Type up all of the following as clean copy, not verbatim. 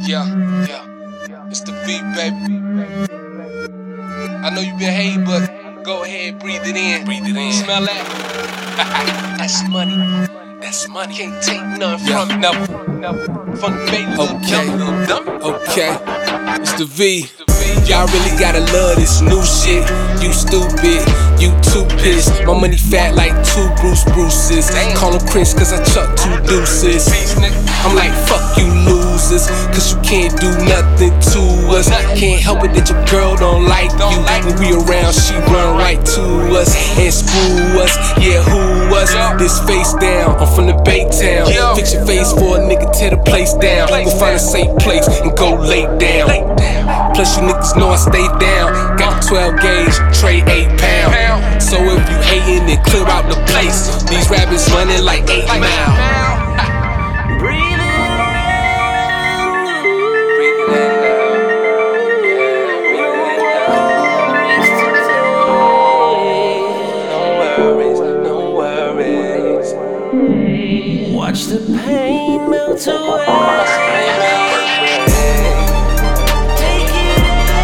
Yeah, it's the beat, baby. I know you been hating, but go ahead, breathe it in. Smell that? That's money. That's money. Can't take nothing from it. Never. From the baby, little dumb. Okay. It's the V. Y'all really gotta love this new shit. You stupid, you too pissed. My money fat like 2 Bruces. Call him Chris cause I chuck 2 deuces. I'm like fuck you losers, cause you can't do nothing to us. Can't help it that your girl don't like you. When we around she run right to us and screw us. Yeah, who us? This face down, I'm from the Bay Town. Fix your face for a nigga, tear the place down. Go find a safe place and go lay down. Plus you niggas know I stay down. Got a 12 gauge, tray 8 pound. So if you hatin', then clear out the place. These rabbits running like 8 mile. Watch the pain melt away. Take it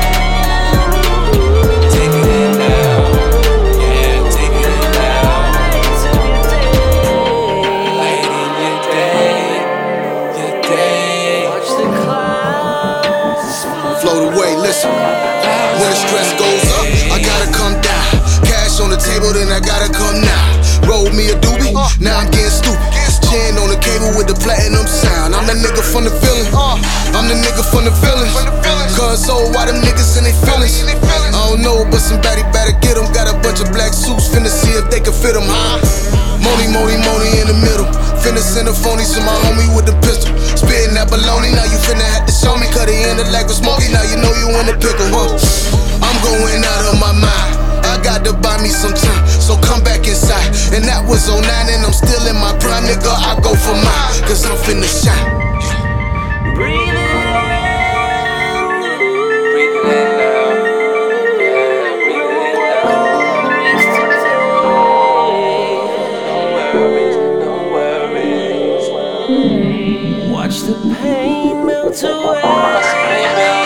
in now. Yeah, take it in now. Light in your day. Watch the clouds float away. Listen, when the stress goes up, I gotta come down. Cash on the table, then I gotta come now. Roll me a doobie, now I'm getting stupid. Chin on the cable with the platinum sound. I'm that nigga from the villain. I'm the nigga from the villain. Cause so why them niggas in they feelings? I don't know, but somebody better get them. Got a bunch of black suits, finna see if they can fit them, huh? Money in the middle. Finna send a phony to my homie with the pistol. Spitting that baloney, now you finna have to show me. Cut it in the leg with Smokey, now you know you in the pickle, huh? I'm going out of my mind. I got to buy me some time, so come back inside. And that was 09 and I'm still in my prime, nigga, I go for mine, cause I'm finna shine. breathe it in. Watch the pain melt away.